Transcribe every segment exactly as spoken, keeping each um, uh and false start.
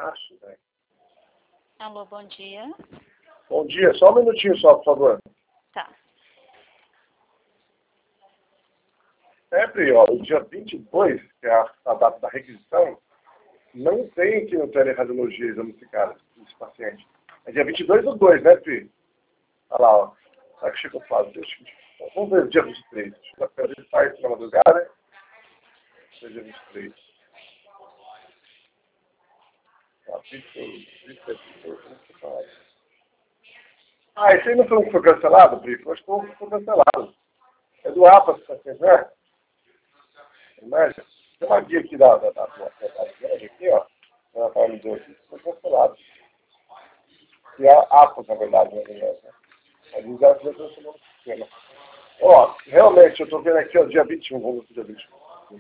palhaço, velho. Alô, bom dia. Bom dia, só um minutinho só, por favor. Tá. É, Pri, ó, o dia vinte e dois, que é a, a data da requisição, não tem aqui no teleradiologia exame desse cara, desse paciente. É dia vinte e dois do dois, né, Pri? Olha lá, ó. Será que chegou quase? Deixa eu... Vamos ver o dia vinte e três. Ele sai na madrugada, né? É dia vinte e três. Ah, ah, esse aí não foi um que foi cancelado, Pri? Eu acho que foi um que foi cancelado. É do APA, você tá pensando, né? Imagina. Tem uma guia aqui da, da, da, da, da, da viagem aqui, ó. Ela tá me deu aqui, foi cancelado. E a APA, na verdade, na verdade, né? A Lisandra já cancelou no sistema. Ó, realmente, eu tô vendo aqui, ó, dia vinte e um, vamos pro dia vinte e um.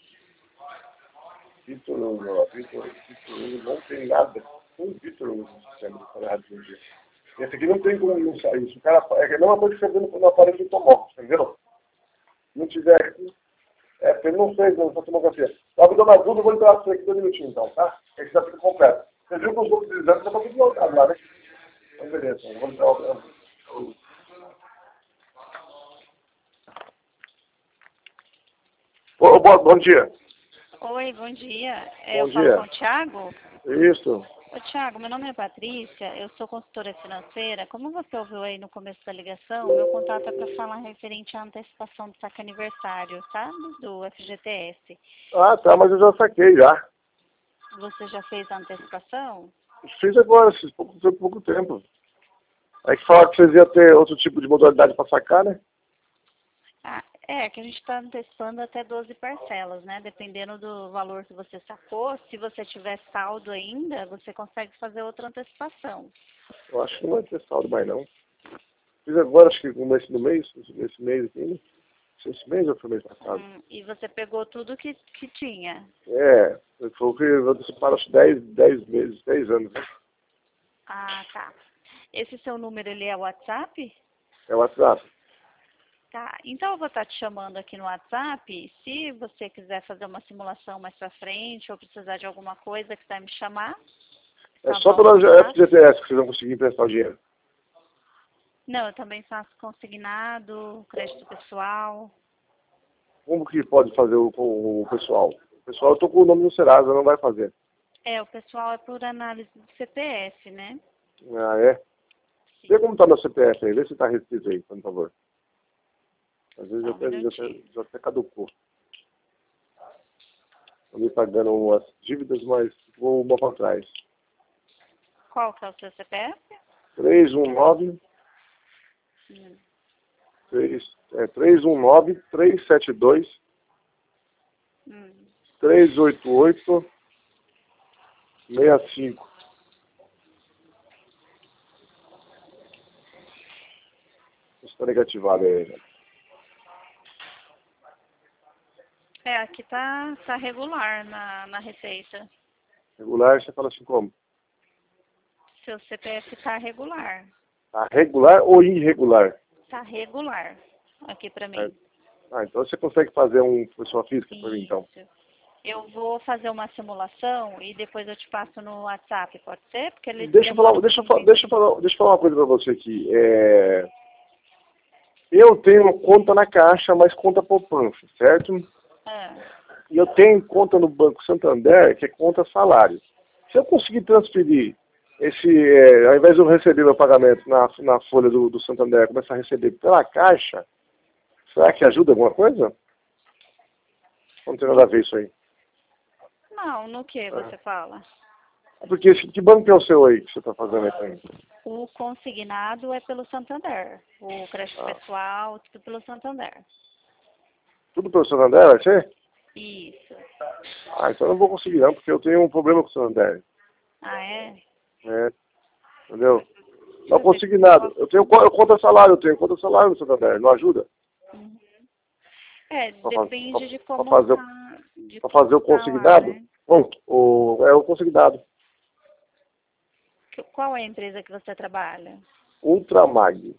Vitor Hugo, ó, Vitor, Vitor Hugo, não tem nada com Vitor Hugo no sistema do Colorado do dia. Esse aqui não tem como não sair isso. O cara, é a mesma coisa que você vê no, no aparelho de tomógrafo, entendeu? Se não tiver aqui, é, porque ele não fez não, essa tomografia. Só me dando uma dúvida, eu vou entrar para você aqui dois minutinhos então, tá? Esse já fica completo. Você viu que os outros exames já estão tudo voltados lá, né? Então, beleza, eu vou entrar o... Ô, bom, bom dia. Oi, bom dia. É, Bom eu falo dia. com o Thiago? Isso. Ô, Thiago, meu nome é Patrícia, eu sou consultora financeira. Como você ouviu aí no começo da ligação, meu contato é para falar referente à antecipação do saque aniversário, sabe? Do F G T S. Ah, tá, mas eu já saquei já. Você já fez a antecipação? Fiz agora, fiz pouco, pouco, pouco tempo. Aí que falaram que vocês iam ter outro tipo de modalidade para sacar, né? Ah, é, que a gente está antecipando até doze parcelas, né? Dependendo do valor que você sacou, se você tiver saldo ainda, você consegue fazer outra antecipação. Eu acho que não vai ter saldo mais não. Fiz agora, acho que no começo do mês, esse mês aqui, né? Esse mês ou foi mês passado? Hum, e você pegou tudo que, que tinha? É, foi o que eu anteciparam acho dez, dez meses, dez anos, né? Ah, tá. Esse seu número, ele é WhatsApp? É o WhatsApp. Tá. Então eu vou estar te chamando aqui no WhatsApp. Se você quiser fazer uma simulação mais pra frente ou precisar de alguma coisa que vai me chamar. É Tá só bom? pela Tá? F G T S que vocês vão conseguir emprestar o dinheiro. Não, eu também faço consignado, crédito pessoal. Como que pode fazer o, com o pessoal? O pessoal, eu tô com o nome no Serasa, não vai fazer. É, o pessoal é por análise do C P F, né? Ah, é? Vê como tá meu C P F aí, vê se tá restrito aí, por favor. Às vezes Só um até, já, até, minutinho. já até caducou. Estou me pagando umas dívidas, mas vou uma para trás. Qual que é o seu C P F? três um nove, Hum. três, é, três um nove, três sete dois, Hum. três oito oito, seis cinco. Está negativado aí, né? É, aqui tá, tá regular na, na receita. Regular, você fala assim como? Seu C P F tá regular. Tá regular ou irregular? Tá regular aqui pra É. mim. Ah, então você consegue fazer um pessoa física para mim, então? Isso. Eu vou fazer uma simulação e depois eu te passo no WhatsApp, pode ser? Porque ele Deixa eu falar, demora um deixa eu, pouquinho. fa- deixa eu falar, deixa eu falar uma coisa para você aqui. É... Eu tenho uma conta na Caixa, mas conta poupança, certo? Ah, E eu tenho conta no Banco Santander, que é conta salário. Se eu conseguir transferir esse, é, ao invés de eu receber meu pagamento na, na folha do, do Santander, começar a receber pela Caixa, será que ajuda alguma coisa? Não tem nada a ver isso aí. não, no que você fala? É porque esse, que banco é o seu aí que você está fazendo aí pra mim? O consignado é pelo Santander. O crédito Ah, pessoal, tudo pelo Santander. tudo pelo Santander, vai ser? Isso. Ah, então eu não vou conseguir não, porque eu tenho um problema com o Santander. Ah, é? É, entendeu? Não Deixa eu ver consegui se eu nada. Eu posso. tenho co- eu conta salário, eu tenho conta salário no Santander, não ajuda? Uhum. É, Para depende de como fazer, tá, de pra como fazer o tá lá, consignado? né? Bom, o, é o consignado. Que- Qual é a empresa que você trabalha? Ultramag.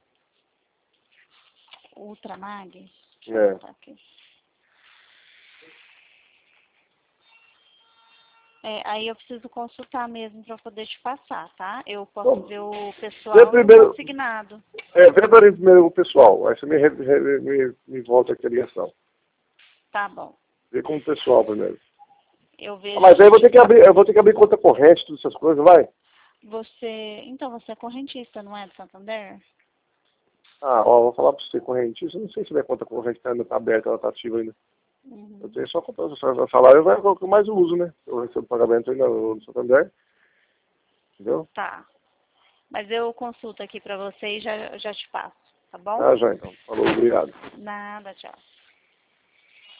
Ultramag? Deixa eu É. anotar aqui. É, aí eu preciso consultar mesmo para poder te passar, tá? Eu posso Bom, ver o pessoal vê e o primeiro, consignado. é, vê primeiro o pessoal, aí você me, re- re- me, me volta aqui a ligação. Tá bom. Vê com o pessoal primeiro. Eu Ah, vejo mas aí eu vou aqui. ter que abrir, eu vou ter que abrir conta corrente, todas essas coisas, vai? Você. Então, você é correntista, não é, de Santander? Ah, ó, vou falar pra você, correntista, eu não sei se minha conta corrente tá, ainda tá aberta, ela tá ativa ainda. Eu Uhum. tenho só conta, o salário vai, é o que eu mais uso, né? Eu recebo pagamento ainda no Santander, entendeu? Tá. Mas eu consulto aqui para você e já, já te passo, tá bom? Ah, já então. Falou, obrigado. Nada, tchau.